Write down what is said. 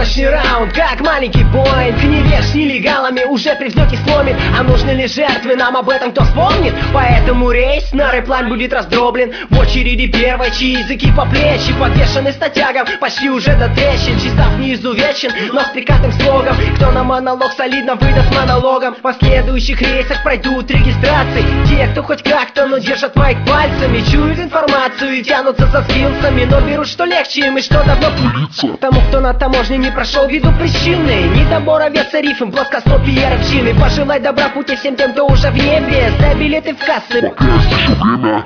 отборочный раунд, как маленький Боинг. Невеж с нелегалами уже привнет и сломит. А нужны ли жертвы, нам об этом кто вспомнит? Поэтому рейс на рэп-план будет раздроблен. В очереди первой, чьи языки по плечи подвешены статягам почти уже до трещин. Чей став не изувечен, но с пикантным слогом. Кто на монолог солидно выдаст монологом. В последующих рейсах пройдут регистрации. Те, кто хоть как-то, но держат майк пальцами. Чуют информацию и тянутся за скиллсами, но берут что легче им и что давно пылится. Тому, кто на таможне не прошел, ввиду причины недобор овец и рифм, плоскостопие рыбчины. Пожелай добра пути всем тем, кто уже в небе. Сдай билеты в кассы, пока есть еще время.